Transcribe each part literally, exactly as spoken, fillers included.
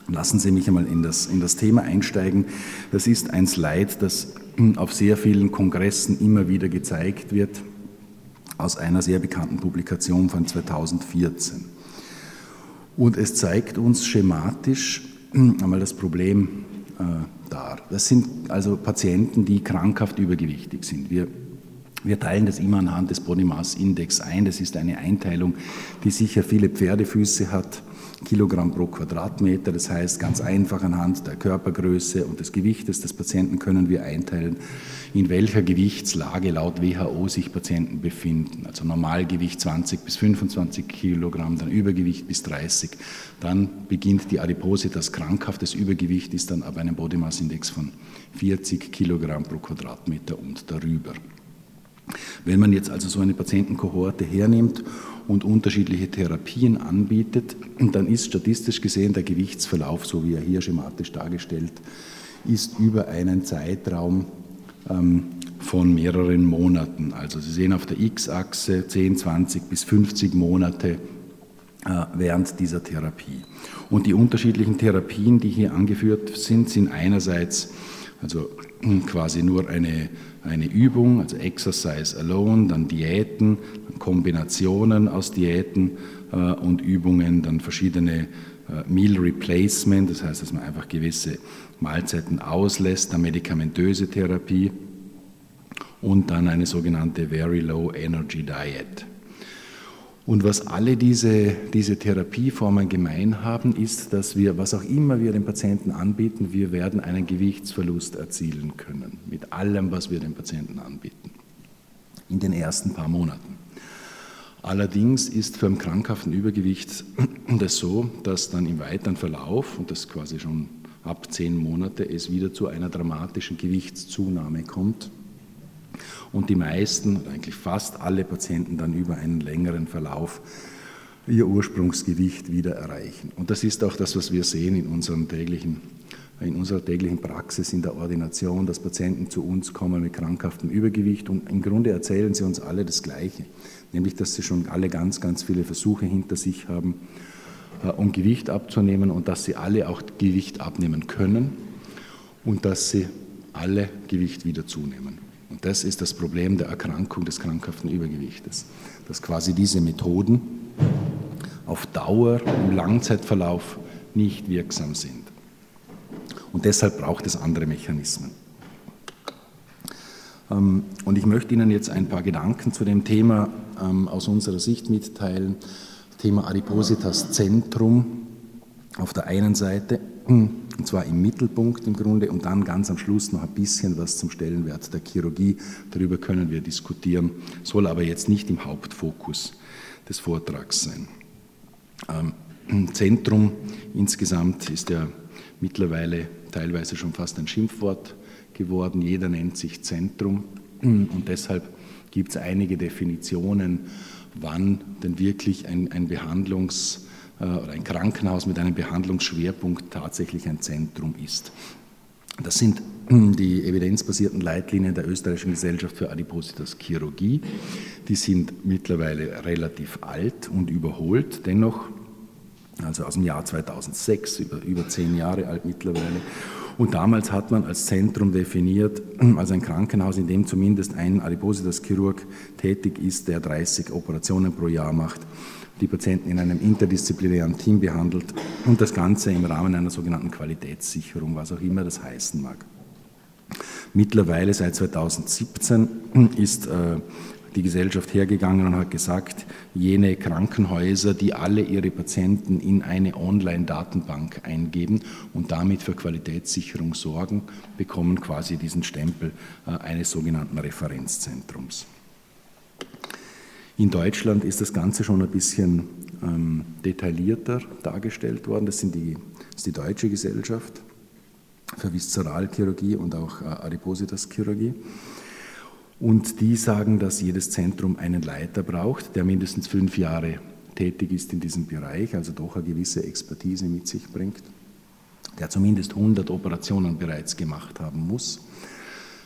Lassen Sie mich einmal in das, in das Thema einsteigen. Das ist ein Slide, das auf sehr vielen Kongressen immer wieder gezeigt wird, aus einer sehr bekannten Publikation von zweitausendvierzehn. Und es zeigt uns schematisch einmal das Problem äh, dar. Das sind also Patienten, die krankhaft übergewichtig sind. Wir, wir teilen das immer anhand des Body Mass Index ein. Das ist eine Einteilung, die sicher viele Pferdefüße hat. Kilogramm pro Quadratmeter, das heißt ganz einfach anhand der Körpergröße und des Gewichtes des Patienten können wir einteilen, in welcher Gewichtslage laut W H O sich Patienten befinden. Also Normalgewicht zwanzig bis fünfundzwanzig Kilogramm, dann Übergewicht bis dreißig. Dann beginnt die Adipositas krankhaft. Das Übergewicht ist dann ab einem Body Mass Index von vierzig Kilogramm pro Quadratmeter und darüber. Wenn man jetzt also so eine Patientenkohorte hernimmt und unterschiedliche Therapien anbietet, dann ist statistisch gesehen der Gewichtsverlauf, so wie er hier schematisch dargestellt ist, über einen Zeitraum ähm, von mehreren Monaten. Also Sie sehen auf der X-Achse zehn, zwanzig bis fünfzig Monate äh, während dieser Therapie. Und die unterschiedlichen Therapien, die hier angeführt sind, sind einerseits also quasi nur eine, eine Übung, also Exercise alone, dann Diäten, dann Kombinationen aus Diäten äh, und Übungen, dann verschiedene äh, Meal Replacement, das heißt, dass man einfach gewisse Mahlzeiten auslässt, dann medikamentöse Therapie und dann eine sogenannte Very Low Energy Diet. Und was alle diese, diese Therapieformen gemein haben, ist, dass wir, was auch immer wir den Patienten anbieten, wir werden einen Gewichtsverlust erzielen können, mit allem, was wir den Patienten anbieten, in den ersten paar Monaten. Allerdings ist für einen krankhaften Übergewicht das so, dass dann im weiteren Verlauf, und das quasi schon ab zehn Monate, es wieder zu einer dramatischen Gewichtszunahme kommt. Und die meisten, eigentlich fast alle Patienten dann über einen längeren Verlauf ihr Ursprungsgewicht wieder erreichen. Und das ist auch das, was wir sehen in, unserem täglichen, in unserer täglichen Praxis, in der Ordination, dass Patienten zu uns kommen mit krankhaftem Übergewicht und im Grunde erzählen sie uns alle das Gleiche, nämlich dass sie schon alle ganz, ganz viele Versuche hinter sich haben, um Gewicht abzunehmen und dass sie alle auch Gewicht abnehmen können und dass sie alle Gewicht wieder zunehmen. Und das ist das Problem der Erkrankung des krankhaften Übergewichtes, dass quasi diese Methoden auf Dauer im Langzeitverlauf nicht wirksam sind. Und deshalb braucht es andere Mechanismen. Und ich möchte Ihnen jetzt ein paar Gedanken zu dem Thema aus unserer Sicht mitteilen. Thema Adipositas Zentrum auf der einen Seite, und zwar im Mittelpunkt im Grunde, und dann ganz am Schluss noch ein bisschen was zum Stellenwert der Chirurgie. Darüber können wir diskutieren, soll aber jetzt nicht im Hauptfokus des Vortrags sein. Ähm, Zentrum insgesamt ist ja mittlerweile teilweise schon fast ein Schimpfwort geworden. Jeder nennt sich Zentrum und deshalb gibt es einige Definitionen, wann denn wirklich ein, ein Behandlungs- oder ein Krankenhaus mit einem Behandlungsschwerpunkt tatsächlich ein Zentrum ist. Das sind die evidenzbasierten Leitlinien der Österreichischen Gesellschaft für Adipositas Chirurgie. Die sind mittlerweile relativ alt und überholt, dennoch, also aus dem Jahr zweitausendsechs, über, über zehn Jahre alt mittlerweile. Und damals hat man als Zentrum definiert, also ein Krankenhaus, in dem zumindest ein Adipositas-Chirurg tätig ist, der dreißig Operationen pro Jahr macht, die Patienten in einem interdisziplinären Team behandelt und das Ganze im Rahmen einer sogenannten Qualitätssicherung, was auch immer das heißen mag. Mittlerweile, seit zweitausendsiebzehn, ist äh, die Gesellschaft hergegangen und hat gesagt, jene Krankenhäuser, die alle ihre Patienten in eine Online-Datenbank eingeben und damit für Qualitätssicherung sorgen, bekommen quasi diesen Stempel äh, eines sogenannten Referenzzentrums. In Deutschland ist das Ganze schon ein bisschen ähm, detaillierter dargestellt worden. Das, sind die, das ist die Deutsche Gesellschaft für Viszeralchirurgie und auch äh, Adipositas-Chirurgie. Und die sagen, dass jedes Zentrum einen Leiter braucht, der mindestens fünf Jahre tätig ist in diesem Bereich, also doch eine gewisse Expertise mit sich bringt, der zumindest hundert Operationen bereits gemacht haben muss.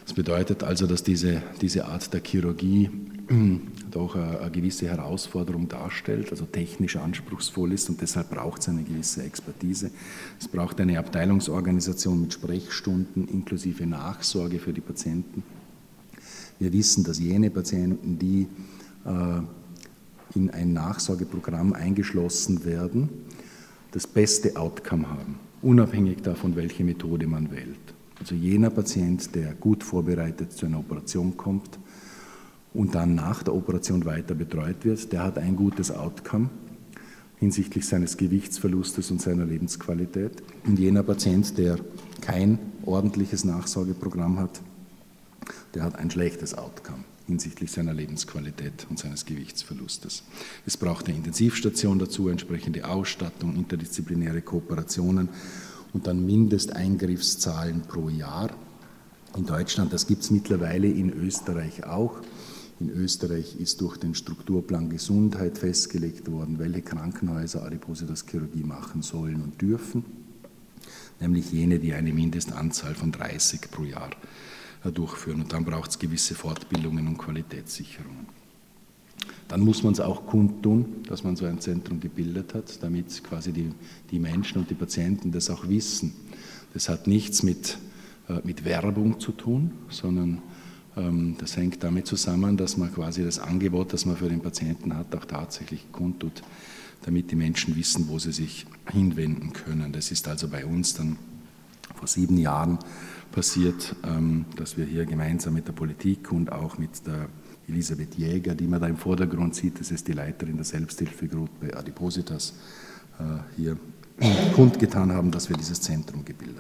Das bedeutet also, dass diese, diese Art der Chirurgie doch eine, eine gewisse Herausforderung darstellt, also technisch anspruchsvoll ist und deshalb braucht es eine gewisse Expertise. Es braucht eine Abteilungsorganisation mit Sprechstunden inklusive Nachsorge für die Patienten. Wir wissen, dass jene Patienten, die äh, in ein Nachsorgeprogramm eingeschlossen werden, das beste Outcome haben, unabhängig davon, welche Methode man wählt. Also jener Patient, der gut vorbereitet zu einer Operation kommt und dann nach der Operation weiter betreut wird, der hat ein gutes Outcome hinsichtlich seines Gewichtsverlustes und seiner Lebensqualität. Und jener Patient, der kein ordentliches Nachsorgeprogramm hat, der hat ein schlechtes Outcome hinsichtlich seiner Lebensqualität und seines Gewichtsverlustes. Es braucht eine Intensivstation dazu, entsprechende Ausstattung, interdisziplinäre Kooperationen und dann Mindesteingriffszahlen pro Jahr. In Deutschland, das gibt es mittlerweile in Österreich auch. In Österreich ist durch den Strukturplan Gesundheit festgelegt worden, welche Krankenhäuser Adipositas-Chirurgie machen sollen und dürfen, nämlich jene, die eine Mindestanzahl von dreißig pro Jahr durchführen. Und dann braucht es gewisse Fortbildungen und Qualitätssicherungen. Dann muss man es auch kundtun, dass man so ein Zentrum gebildet hat, damit quasi die, die Menschen und die Patienten das auch wissen. Das hat nichts mit, äh, mit Werbung zu tun, sondern ähm, das hängt damit zusammen, dass man quasi das Angebot, das man für den Patienten hat, auch tatsächlich kundtut, damit die Menschen wissen, wo sie sich hinwenden können. Das ist also bei uns dann vor sieben Jahren passiert, dass wir hier gemeinsam mit der Politik und auch mit der Elisabeth Jäger, die man da im Vordergrund sieht, das ist die Leiterin der Selbsthilfegruppe Adipositas, hier kundgetan haben, dass wir dieses Zentrum gebildet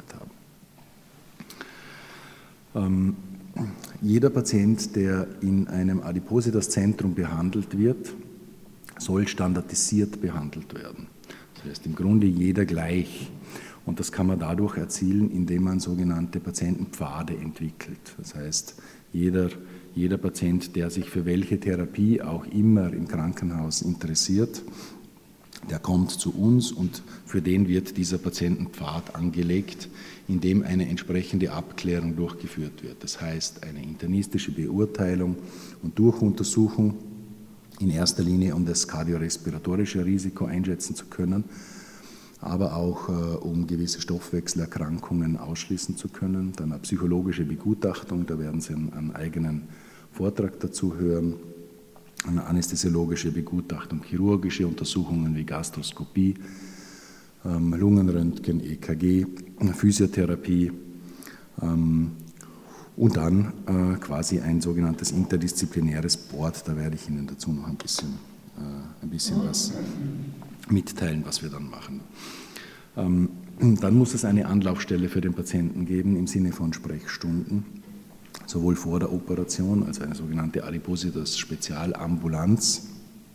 haben. Jeder Patient, der in einem Adipositas-Zentrum behandelt wird, soll standardisiert behandelt werden. Das heißt im Grunde jeder gleich. Und das kann man dadurch erzielen, indem man sogenannte Patientenpfade entwickelt. Das heißt, jeder, jeder Patient, der sich für welche Therapie auch immer im Krankenhaus interessiert, der kommt zu uns und für den wird dieser Patientenpfad angelegt, in dem eine entsprechende Abklärung durchgeführt wird. Das heißt, eine internistische Beurteilung und Durchuntersuchung in erster Linie, um das kardiorespiratorische Risiko einschätzen zu können, aber auch äh, um gewisse Stoffwechselerkrankungen ausschließen zu können. Dann eine psychologische Begutachtung, da werden Sie einen, einen eigenen Vortrag dazu hören. Eine anästhesiologische Begutachtung, chirurgische Untersuchungen wie Gastroskopie, ähm, Lungenröntgen, E K G, Physiotherapie ähm, und dann äh, quasi ein sogenanntes interdisziplinäres Board. Da werde ich Ihnen dazu noch ein bisschen, äh, ein bisschen was mitteilen, was wir dann machen. Ähm, dann muss es eine Anlaufstelle für den Patienten geben im Sinne von Sprechstunden, sowohl vor der Operation, also eine sogenannte Adipositas-Spezialambulanz,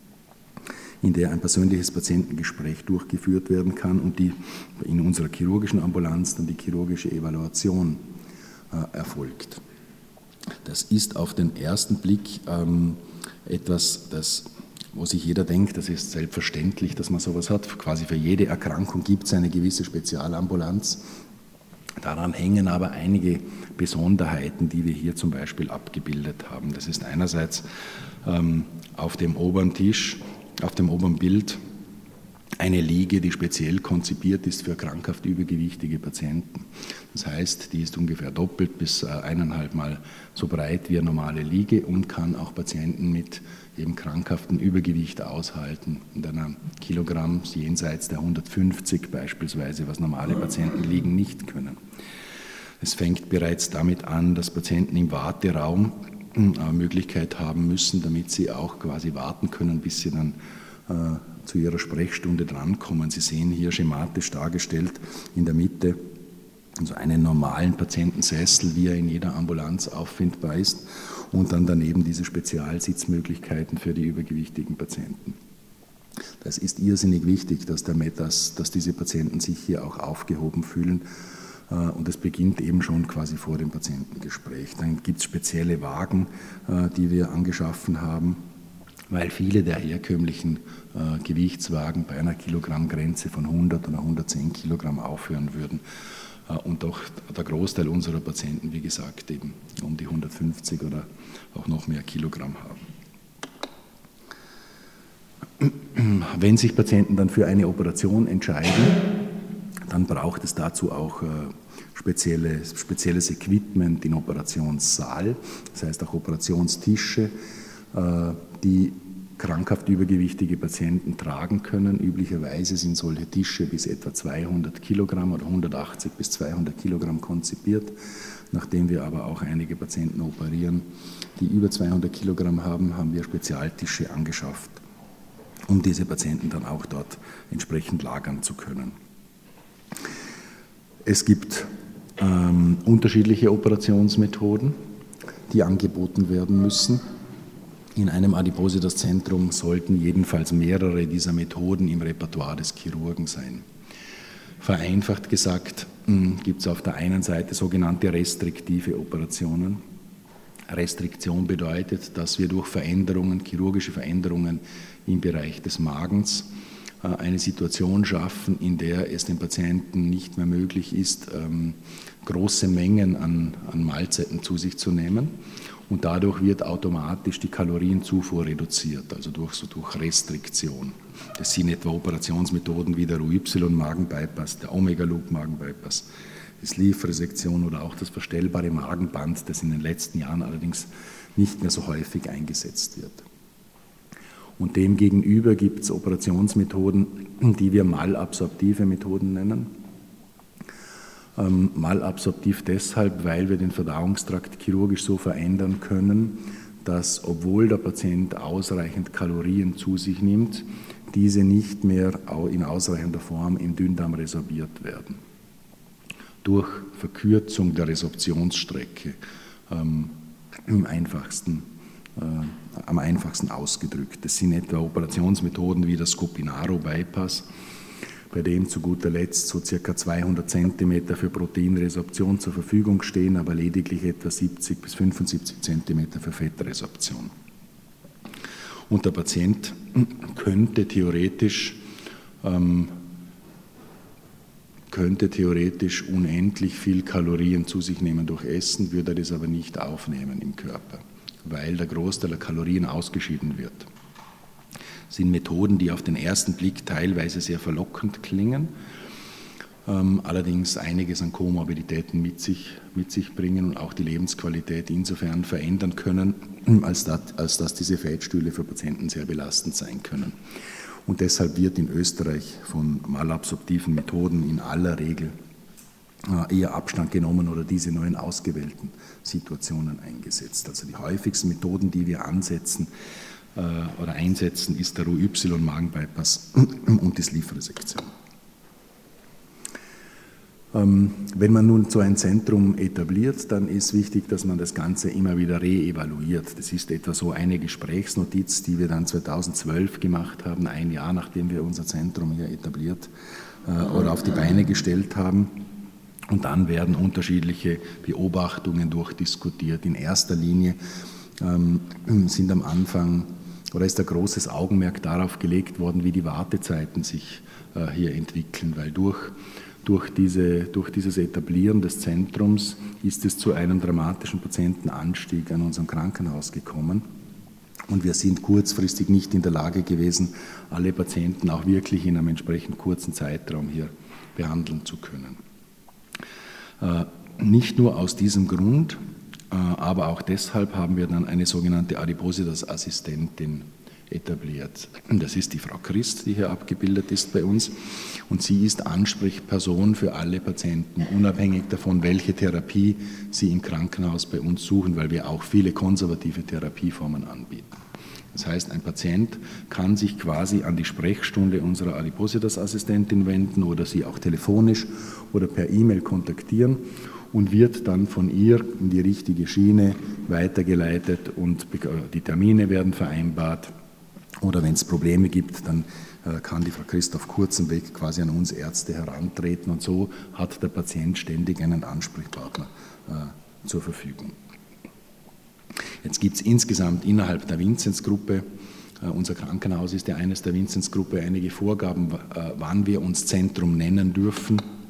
in der ein persönliches Patientengespräch durchgeführt werden kann und die in unserer chirurgischen Ambulanz dann die chirurgische Evaluation äh, erfolgt. Das ist auf den ersten Blick ähm, etwas, das wo sich jeder denkt, das ist selbstverständlich, dass man sowas hat. Quasi für jede Erkrankung gibt es eine gewisse Spezialambulanz. Daran hängen aber einige Besonderheiten, die wir hier zum Beispiel abgebildet haben. Das ist einerseits ähm, auf dem oberen Tisch, auf dem oberen Bild eine Liege, die speziell konzipiert ist für krankhaft übergewichtige Patienten. Das heißt, die ist ungefähr doppelt bis eineinhalb Mal so breit wie eine normale Liege und kann auch Patienten mit eben krankhaftem Übergewicht aushalten, in einer Kilogramm jenseits der hundertfünfzig beispielsweise, was normale Patienten liegen nicht können. Es fängt bereits damit an, dass Patienten im Warteraum eine Möglichkeit haben müssen, damit sie auch quasi warten können, bis sie dann äh, zu ihrer Sprechstunde drankommen. Sie sehen hier schematisch dargestellt in der Mitte also einen normalen Patientensessel, wie er in jeder Ambulanz auffindbar ist, und dann daneben diese Spezialsitzmöglichkeiten für die übergewichtigen Patienten. Das ist irrsinnig wichtig, dass, der Metas, dass diese Patienten sich hier auch aufgehoben fühlen, und es beginnt eben schon quasi vor dem Patientengespräch. Dann gibt es spezielle Wagen, die wir angeschaffen haben, weil viele der herkömmlichen äh, Gewichtswagen bei einer Kilogrammgrenze von hundert oder hundertzehn Kilogramm aufhören würden. und doch der Großteil unserer Patienten, wie gesagt, eben um die hundertfünfzig oder auch noch mehr Kilogramm haben. Wenn sich Patienten dann für eine Operation entscheiden, dann braucht es dazu auch spezielle, spezielles Equipment im Operationssaal, das heißt auch Operationstische, die krankhaft übergewichtige Patienten tragen können. Üblicherweise sind solche Tische bis etwa zweihundert Kilogramm oder hundertachtzig bis zweihundert Kilogramm konzipiert. Nachdem wir aber auch einige Patienten operieren, die über zweihundert Kilogramm haben, haben wir Spezialtische angeschafft, um diese Patienten dann auch dort entsprechend lagern zu können. Es gibt ähm, unterschiedliche Operationsmethoden, die angeboten werden müssen. In einem Adipositas-Zentrum sollten jedenfalls mehrere dieser Methoden im Repertoire des Chirurgen sein. Vereinfacht gesagt gibt es auf der einen Seite sogenannte restriktive Operationen. Restriktion bedeutet, dass wir durch Veränderungen, chirurgische Veränderungen im Bereich des Magens eine Situation schaffen, in der es dem Patienten nicht mehr möglich ist, große Mengen an, an Mahlzeiten zu sich zu nehmen. Und dadurch wird automatisch die Kalorienzufuhr reduziert, also durch, so durch Restriktion. Das sind etwa Operationsmethoden wie der U Y-Magenbypass, der Omega-Loop-Magenbypass, die Sleeve-Resektion oder auch das verstellbare Magenband, das in den letzten Jahren allerdings nicht mehr so häufig eingesetzt wird. Und demgegenüber gibt es Operationsmethoden, die wir malabsorptive Methoden nennen. Ähm, malabsorptiv deshalb, weil wir den Verdauungstrakt chirurgisch so verändern können, dass, obwohl der Patient ausreichend Kalorien zu sich nimmt, diese nicht mehr in ausreichender Form im Dünndarm resorbiert werden. Durch Verkürzung der Resorptionsstrecke, ähm, im einfachsten, äh, am einfachsten ausgedrückt. Das sind etwa Operationsmethoden wie der Scopinaro-Bypass, bei dem zu guter Letzt so circa zweihundert Zentimeter für Proteinresorption zur Verfügung stehen, aber lediglich etwa siebzig bis fünfundsiebzig Zentimeter für Fettresorption. Und der Patient könnte theoretisch, ähm, könnte theoretisch unendlich viel Kalorien zu sich nehmen durch Essen, würde das aber nicht aufnehmen im Körper, weil der Großteil der Kalorien ausgeschieden wird. Das sind Methoden, die auf den ersten Blick teilweise sehr verlockend klingen, ähm, allerdings einiges an Komorbiditäten mit sich, mit sich bringen und auch die Lebensqualität insofern verändern können, als dass, als dass diese Fettstühle für Patienten sehr belastend sein können. Und deshalb wird in Österreich von malabsorptiven Methoden in aller Regel äh, eher Abstand genommen oder diese neuen ausgewählten Situationen eingesetzt. Also die häufigsten Methoden, die wir ansetzen, oder einsetzen, ist der U Y-Magenbypass und die Sleeve-Resektion. Wenn man nun so ein Zentrum etabliert, dann ist wichtig, dass man das Ganze immer wieder reevaluiert. Das ist etwa so eine Gesprächsnotiz, die wir dann zweitausendzwölf gemacht haben, ein Jahr nachdem wir unser Zentrum hier etabliert oder auf die Beine gestellt haben. Und dann werden unterschiedliche Beobachtungen durchdiskutiert. In erster Linie sind am Anfang oder ist ein großes Augenmerk darauf gelegt worden, wie die Wartezeiten sich äh, hier entwickeln, weil durch, durch, diese, durch dieses Etablieren des Zentrums ist es zu einem dramatischen Patientenanstieg an unserem Krankenhaus gekommen und wir sind kurzfristig nicht in der Lage gewesen, alle Patienten auch wirklich in einem entsprechend kurzen Zeitraum hier behandeln zu können. Äh, nicht nur aus diesem Grund, aber auch deshalb haben wir dann eine sogenannte Adipositas-Assistentin etabliert. Das ist die Frau Christ, die hier abgebildet ist bei uns. Und sie ist Ansprechperson für alle Patienten, unabhängig davon, welche Therapie sie im Krankenhaus bei uns suchen, weil wir auch viele konservative Therapieformen anbieten. Das heißt, ein Patient kann sich quasi an die Sprechstunde unserer Adipositas-Assistentin wenden oder sie auch telefonisch oder per E-Mail kontaktieren und wird dann von ihr in die richtige Schiene weitergeleitet und die Termine werden vereinbart. Oder wenn es Probleme gibt, dann kann die Frau Christ auf kurzem Weg quasi an uns Ärzte herantreten und so hat der Patient ständig einen Ansprechpartner äh, zur Verfügung. Jetzt gibt es insgesamt innerhalb der Vinzenz-Gruppe, äh, unser Krankenhaus ist ja eines der Vinzenz-Gruppe, einige Vorgaben, äh, wann wir uns Zentrum nennen dürfen.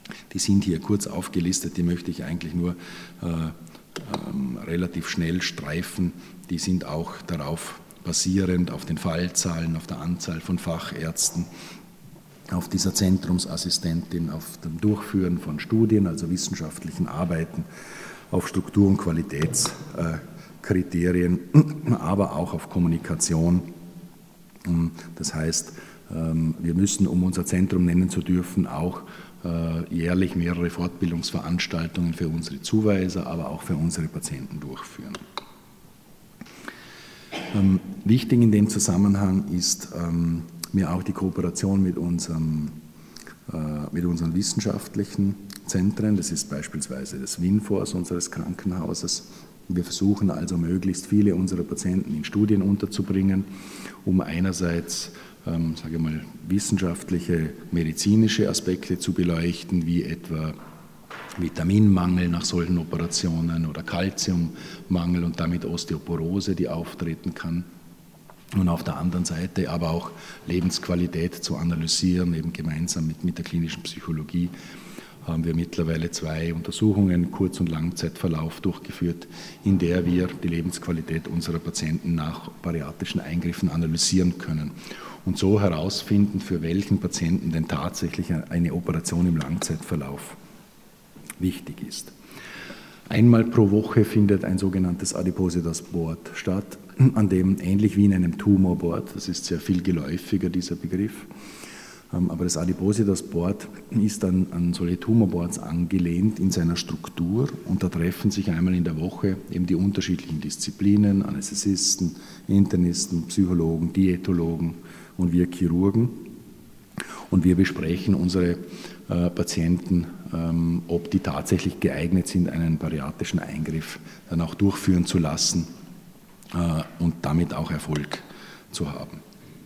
Die sind hier kurz aufgelistet, die möchte ich eigentlich nur äh, ähm, relativ schnell streifen. Die sind auch darauf basierend, auf den Fallzahlen, auf der Anzahl von Fachärzten, auf dieser Zentrumsassistentin, auf dem Durchführen von Studien, also wissenschaftlichen Arbeiten, auf Struktur- und Qualitätskriterien, aber auch auf Kommunikation. Das heißt, wir müssen, um unser Zentrum nennen zu dürfen, auch jährlich mehrere Fortbildungsveranstaltungen für unsere Zuweiser, aber auch für unsere Patienten durchführen. Wichtig in dem Zusammenhang ist mir auch die Kooperation mit, unserem, mit unseren wissenschaftlichen Zentren. Das ist beispielsweise das WinForce unseres Krankenhauses. Wir versuchen also möglichst viele unserer Patienten in Studien unterzubringen, um einerseits ähm, sage ich mal, wissenschaftliche, medizinische Aspekte zu beleuchten, wie etwa Vitaminmangel nach solchen Operationen oder Kalziummangel und damit Osteoporose, die auftreten kann. Und auf der anderen Seite aber auch Lebensqualität zu analysieren, eben gemeinsam mit, mit der klinischen Psychologie haben wir mittlerweile zwei Untersuchungen, Kurz- und Langzeitverlauf, durchgeführt, in der wir die Lebensqualität unserer Patienten nach bariatrischen Eingriffen analysieren können und so herausfinden, für welchen Patienten denn tatsächlich eine Operation im Langzeitverlauf wichtig ist. Einmal pro Woche findet ein sogenanntes Adipositas Board statt, an dem ähnlich wie in einem Tumorboard, das ist sehr viel geläufiger, dieser Begriff, aber das Adipositas Board ist an, an solche Tumorboards angelehnt in seiner Struktur und da treffen sich einmal in der Woche eben die unterschiedlichen Disziplinen, Anästhesisten, Internisten, Psychologen, Diätologen und wir Chirurgen und wir besprechen unsere äh, Patienten, ähm, ob die tatsächlich geeignet sind, einen bariatrischen Eingriff dann auch durchführen zu lassen äh, und damit auch Erfolg zu haben.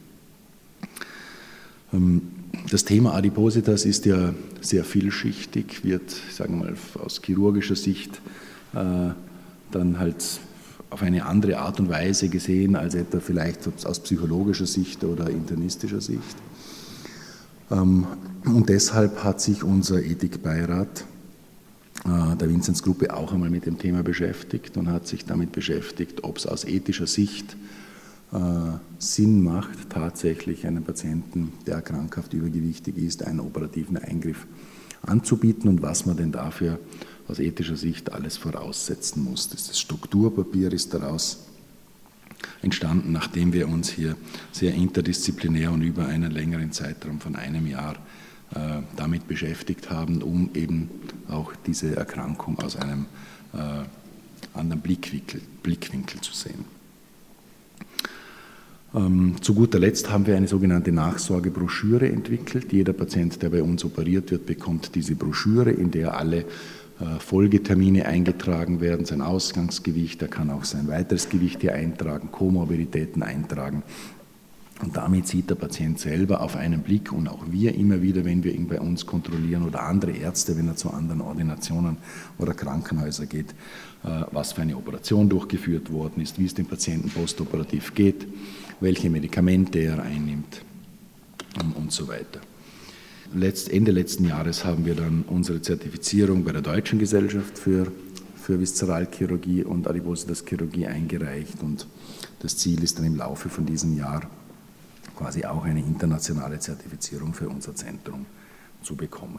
Das Thema Adipositas ist ja sehr vielschichtig, wird, sagen wir mal, aus chirurgischer Sicht äh, dann halt auf eine andere Art und Weise gesehen, als etwa vielleicht aus psychologischer Sicht oder internistischer Sicht. Ähm, und deshalb hat sich unser Ethikbeirat äh, der Vinzenz-Gruppe auch einmal mit dem Thema beschäftigt und hat sich damit beschäftigt, ob es aus ethischer Sicht Sinn macht, tatsächlich einem Patienten, der krankhaft übergewichtig ist, einen operativen Eingriff anzubieten und was man denn dafür aus ethischer Sicht alles voraussetzen muss. Das Strukturpapier ist daraus entstanden, nachdem wir uns hier sehr interdisziplinär und über einen längeren Zeitraum von einem Jahr äh, damit beschäftigt haben, um eben auch diese Erkrankung aus einem äh, anderen Blickwinkel, Blickwinkel zu sehen. Ähm, zu guter Letzt haben wir eine sogenannte Nachsorgebroschüre entwickelt. Jeder Patient, der bei uns operiert wird, bekommt diese Broschüre, in der alle äh, Folgetermine eingetragen werden, sein Ausgangsgewicht, er kann auch sein weiteres Gewicht hier eintragen, Komorbiditäten eintragen. Und damit sieht der Patient selber auf einen Blick und auch wir immer wieder, wenn wir ihn bei uns kontrollieren oder andere Ärzte, wenn er zu anderen Ordinationen oder Krankenhäusern geht, was für eine Operation durchgeführt worden ist, wie es dem Patienten postoperativ geht, welche Medikamente er einnimmt und so weiter. Ende letzten Jahres haben wir dann unsere Zertifizierung bei der Deutschen Gesellschaft für, für Viszeralchirurgie und Adipositaschirurgie eingereicht und das Ziel ist dann im Laufe von diesem Jahr quasi auch eine internationale Zertifizierung für unser Zentrum zu bekommen.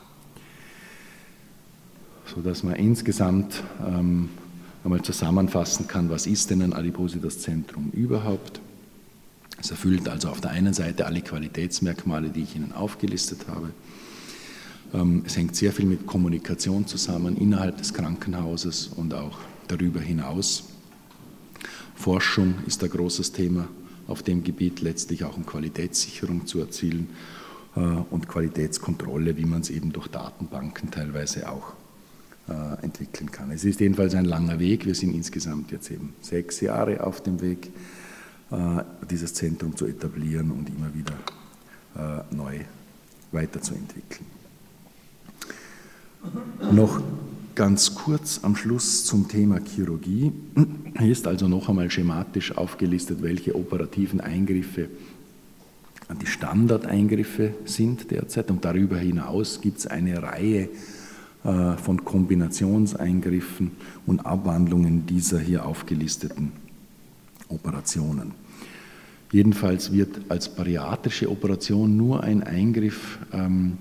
Sodass man insgesamt ähm, einmal zusammenfassen kann, was ist denn ein Adipositas-Zentrum überhaupt? Es erfüllt also auf der einen Seite alle Qualitätsmerkmale, die ich Ihnen aufgelistet habe. Ähm, es hängt sehr viel mit Kommunikation zusammen innerhalb des Krankenhauses und auch darüber hinaus. Forschung ist ein großes Thema auf dem Gebiet, letztlich auch um Qualitätssicherung zu erzielen äh, und Qualitätskontrolle, wie man es eben durch Datenbanken teilweise auch äh, entwickeln kann. Es ist jedenfalls ein langer Weg. Wir sind insgesamt jetzt eben sechs Jahre auf dem Weg, äh, dieses Zentrum zu etablieren und immer wieder äh, neu weiterzuentwickeln. Noch ganz kurz am Schluss zum Thema Chirurgie. Hier ist also noch einmal schematisch aufgelistet, welche operativen Eingriffe die Standardeingriffe sind derzeit. Und darüber hinaus gibt es eine Reihe äh, von Kombinationseingriffen und Abwandlungen dieser hier aufgelisteten Operationen. Jedenfalls wird als bariatrische Operation nur ein Eingriff ähm,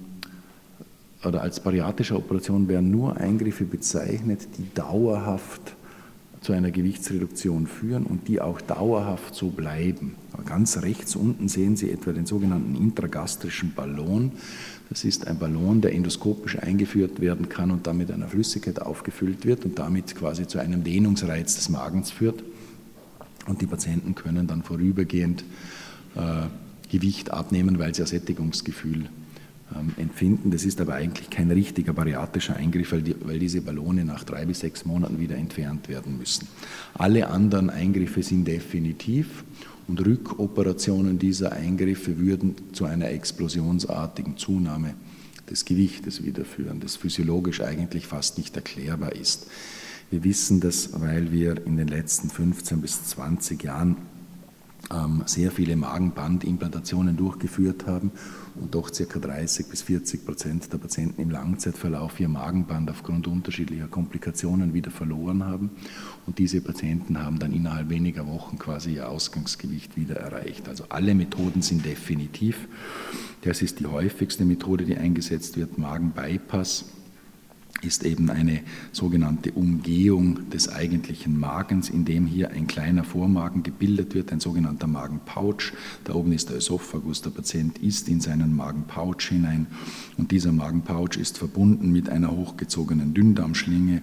oder als bariatrische Operation werden nur Eingriffe bezeichnet, die dauerhaft zu einer Gewichtsreduktion führen und die auch dauerhaft so bleiben. Aber ganz rechts unten sehen Sie etwa den sogenannten intragastrischen Ballon. Das ist ein Ballon, der endoskopisch eingeführt werden kann und dann mit einer Flüssigkeit aufgefüllt wird und damit quasi zu einem Dehnungsreiz des Magens führt. Und die Patienten können dann vorübergehend äh, Gewicht abnehmen, weil sie ein Sättigungsgefühl ähm, empfinden. Das ist aber eigentlich kein richtiger bariatrischer Eingriff, weil, die, weil diese Ballone nach drei bis sechs Monaten wieder entfernt werden müssen. Alle anderen Eingriffe sind definitiv und Rückoperationen dieser Eingriffe würden zu einer explosionsartigen Zunahme des Gewichtes wieder führen, das physiologisch eigentlich fast nicht erklärbar ist. Wir wissen das, weil wir in den letzten fünfzehn bis zwanzig Jahren ähm, sehr viele Magenbandimplantationen durchgeführt haben und doch ca. dreißig bis vierzig Prozent der Patienten im Langzeitverlauf ihr Magenband aufgrund unterschiedlicher Komplikationen wieder verloren haben. Und diese Patienten haben dann innerhalb weniger Wochen quasi ihr Ausgangsgewicht wieder erreicht. Also alle Methoden sind definitiv. Das ist die häufigste Methode, die eingesetzt wird, Magenbypass. Ist eben eine sogenannte Umgehung des eigentlichen Magens, indem hier ein kleiner Vormagen gebildet wird, ein sogenannter Magenpouch. Da oben ist der Ösophagus, der Patient isst in seinen Magenpouch hinein und dieser Magenpouch ist verbunden mit einer hochgezogenen Dünndarmschlinge,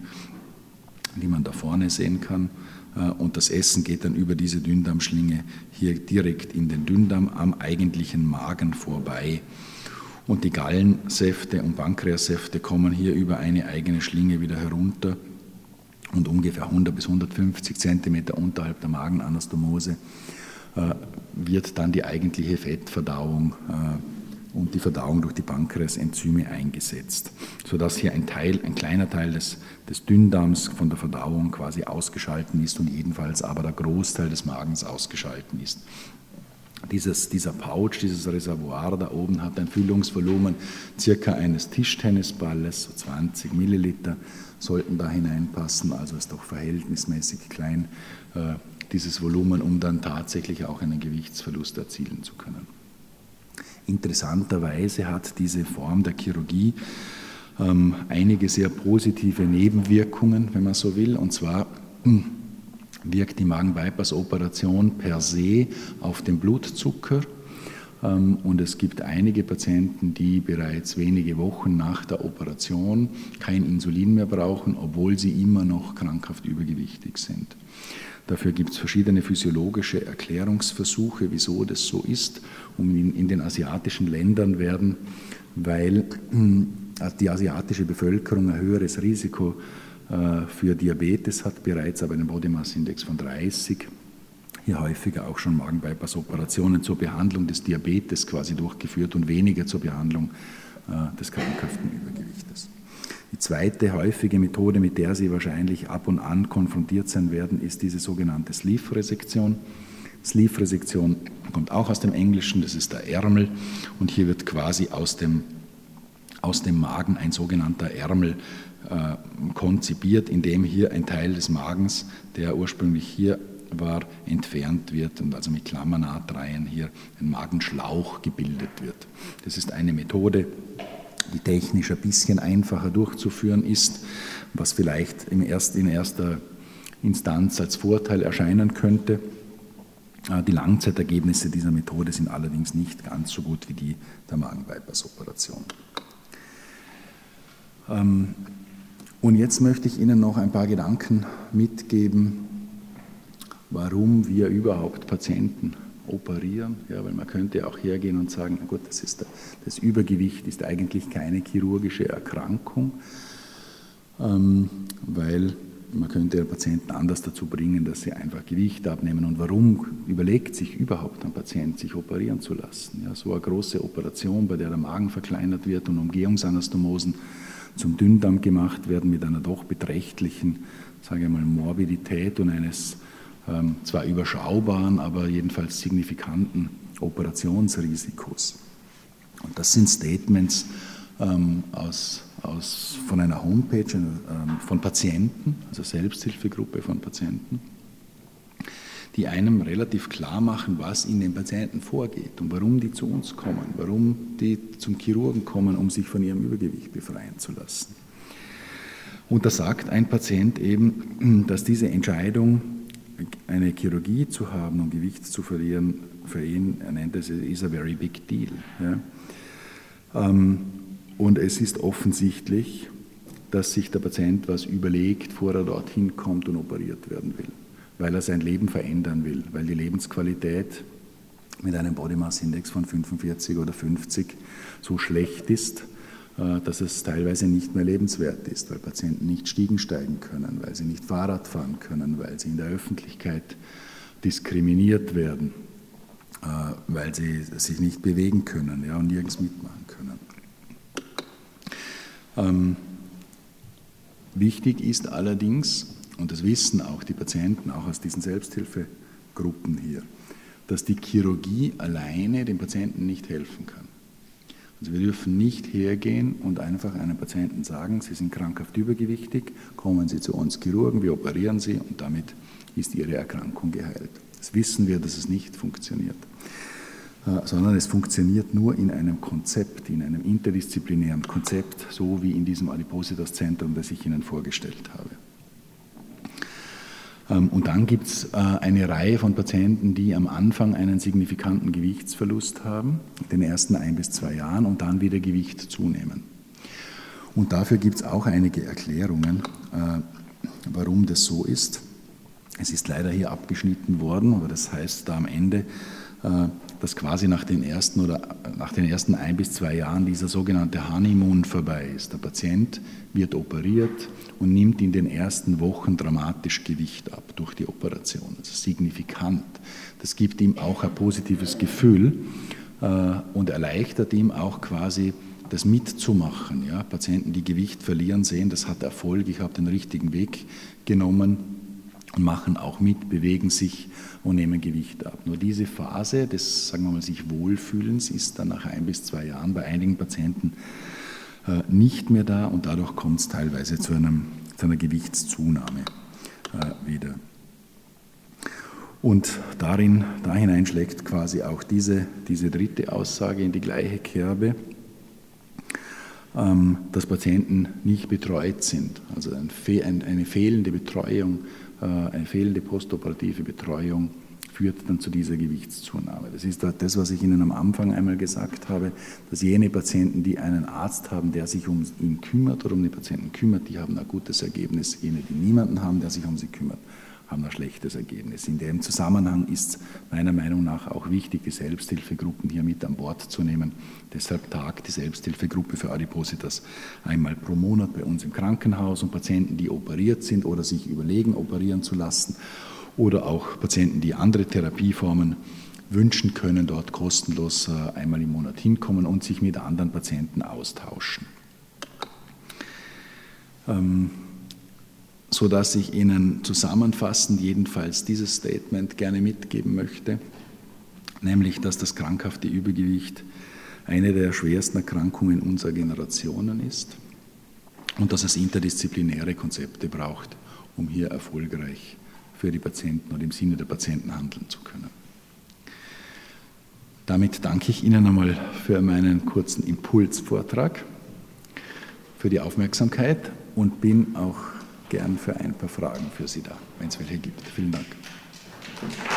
die man da vorne sehen kann. Und das Essen geht dann über diese Dünndarmschlinge hier direkt in den Dünndarm am eigentlichen Magen vorbei. Und die Gallensäfte und Pankreassäfte kommen hier über eine eigene Schlinge wieder herunter und ungefähr hundert bis hundertfünfzig Zentimeter unterhalb der Magenanastomose äh, wird dann die eigentliche Fettverdauung äh, und die Verdauung durch die Pankreasenzyme eingesetzt, sodass hier ein Teil, ein kleiner Teil des, des Dünndarms von der Verdauung quasi ausgeschalten ist und jedenfalls aber der Großteil des Magens ausgeschalten ist. Dieses, dieser Pouch, dieses Reservoir da oben hat ein Füllungsvolumen circa eines Tischtennisballes, so zwanzig Milliliter sollten da hineinpassen, also ist doch verhältnismäßig klein, äh, dieses Volumen, um dann tatsächlich auch einen Gewichtsverlust erzielen zu können. Interessanterweise hat diese Form der Chirurgie ähm, einige sehr positive Nebenwirkungen, wenn man so will, und zwar mh, wirkt die Magen-Bypass-Operation per se auf den Blutzucker und es gibt einige Patienten, die bereits wenige Wochen nach der Operation kein Insulin mehr brauchen, obwohl sie immer noch krankhaft übergewichtig sind. Dafür gibt es verschiedene physiologische Erklärungsversuche, wieso das so ist. Und in, in den asiatischen Ländern werden, weil die asiatische Bevölkerung ein höheres Risiko für Diabetes hat bereits, aber einen Body Mass Index von dreißig, hier häufiger auch schon Magen-Bypass-Operationen zur Behandlung des Diabetes quasi durchgeführt und weniger zur Behandlung äh, des krankhaften Übergewichtes. Die zweite häufige Methode, mit der Sie wahrscheinlich ab und an konfrontiert sein werden, ist diese sogenannte Sleeve-Resektion. Sleeve-Resektion kommt auch aus dem Englischen, das ist der Ärmel und hier wird quasi aus dem, aus dem Magen ein sogenannter Ärmel äh, konzipiert, indem hier ein Teil des Magens, der ursprünglich hier war, entfernt wird und also mit Klammernahtreihen hier ein Magenschlauch gebildet wird. Das ist eine Methode, die technisch ein bisschen einfacher durchzuführen ist, was vielleicht im erst, in erster Instanz als Vorteil erscheinen könnte. Die Langzeitergebnisse dieser Methode sind allerdings nicht ganz so gut wie die der Magen-Bypass-Operation. Und jetzt möchte ich Ihnen noch ein paar Gedanken mitgeben, warum wir überhaupt Patienten operieren. Ja, weil man könnte auch hergehen und sagen, na gut, das, ist, das Übergewicht ist eigentlich keine chirurgische Erkrankung, ähm, weil man könnte ja Patienten anders dazu bringen, dass sie einfach Gewicht abnehmen. Und warum überlegt sich überhaupt ein Patient, sich operieren zu lassen? Ja, so eine große Operation, bei der der Magen verkleinert wird und Umgehungsanastomosen zum Dünndarm gemacht werden mit einer doch beträchtlichen, sage ich mal, Morbidität und eines ähm, zwar überschaubaren, aber jedenfalls signifikanten Operationsrisikos. Und das sind Statements ähm, aus, aus, von einer Homepage ähm, von Patienten, also Selbsthilfegruppe von Patienten, die einem relativ klar machen, was in den Patienten vorgeht und warum die zu uns kommen, warum die zum Chirurgen kommen, um sich von ihrem Übergewicht befreien zu lassen. Und da sagt ein Patient eben, dass diese Entscheidung, eine Chirurgie zu haben und Gewicht zu verlieren, für ihn, er nennt es, is a very big deal. Ja. Und es ist offensichtlich, dass sich der Patient was überlegt, bevor er dorthin kommt und operiert werden will, weil er sein Leben verändern will, weil die Lebensqualität mit einem Body Mass Index von fünfundvierzig oder fünfzig so schlecht ist, dass es teilweise nicht mehr lebenswert ist, weil Patienten nicht Stiegen steigen können, weil sie nicht Fahrrad fahren können, weil sie in der Öffentlichkeit diskriminiert werden, weil sie sich nicht bewegen können, ja, und nirgends mitmachen können. Ähm, wichtig ist allerdings, und das wissen auch die Patienten, auch aus diesen Selbsthilfegruppen hier, dass die Chirurgie alleine dem Patienten nicht helfen kann. Also wir dürfen nicht hergehen und einfach einem Patienten sagen, Sie sind krankhaft übergewichtig, kommen Sie zu uns Chirurgen, wir operieren Sie und damit ist Ihre Erkrankung geheilt. Das wissen wir, dass es nicht funktioniert, sondern es funktioniert nur in einem Konzept, in einem interdisziplinären Konzept, so wie in diesem Adipositas-Zentrum, das ich Ihnen vorgestellt habe. Und dann gibt es eine Reihe von Patienten, die am Anfang einen signifikanten Gewichtsverlust haben, in den ersten ein bis zwei Jahren, und dann wieder Gewicht zunehmen. Und dafür gibt es auch einige Erklärungen, warum das so ist. Es ist leider hier abgeschnitten worden, aber das heißt da am Ende, dass quasi nach den ersten oder nach den ersten ein bis zwei Jahren dieser sogenannte Honeymoon vorbei ist. Der Patient wird operiert und nimmt in den ersten Wochen dramatisch Gewicht ab durch die Operation, also signifikant. Das gibt ihm auch ein positives Gefühl äh, und erleichtert ihm auch quasi das mitzumachen. Ja? Patienten, die Gewicht verlieren, sehen, das hat Erfolg, ich habe den richtigen Weg genommen und machen auch mit, bewegen sich und nehmen Gewicht ab. Nur diese Phase des, sagen wir mal, sich Wohlfühlens ist dann nach ein bis zwei Jahren bei einigen Patienten äh, nicht mehr da und dadurch kommt es teilweise zu, einem, zu einer Gewichtszunahme äh, wieder. Und darin, da hinein schlägt quasi auch diese, diese dritte Aussage in die gleiche Kerbe, ähm, dass Patienten nicht betreut sind, also ein, ein, eine fehlende Betreuung, eine fehlende postoperative Betreuung führt dann zu dieser Gewichtszunahme. Das ist das, was ich Ihnen am Anfang einmal gesagt habe, dass jene Patienten, die einen Arzt haben, der sich um ihn kümmert oder um die Patienten kümmert, die haben ein gutes Ergebnis. Jene, die niemanden haben, der sich um sie kümmert, haben ein schlechtes Ergebnis. In dem Zusammenhang ist meiner Meinung nach auch wichtig, die Selbsthilfegruppen hier mit an Bord zu nehmen. Deshalb tagt die Selbsthilfegruppe für Adipositas einmal pro Monat bei uns im Krankenhaus und Patienten, die operiert sind oder sich überlegen, operieren zu lassen oder auch Patienten, die andere Therapieformen wünschen, können dort kostenlos einmal im Monat hinkommen und sich mit anderen Patienten austauschen. Ähm, sodass ich Ihnen zusammenfassend jedenfalls dieses Statement gerne mitgeben möchte, nämlich, dass das krankhafte Übergewicht eine der schwersten Erkrankungen unserer Generationen ist und dass es interdisziplinäre Konzepte braucht, um hier erfolgreich für die Patienten und im Sinne der Patienten handeln zu können. Damit danke ich Ihnen einmal für meinen kurzen Impulsvortrag, für die Aufmerksamkeit und bin auch gern für ein paar Fragen für Sie da, wenn es welche gibt. Vielen Dank.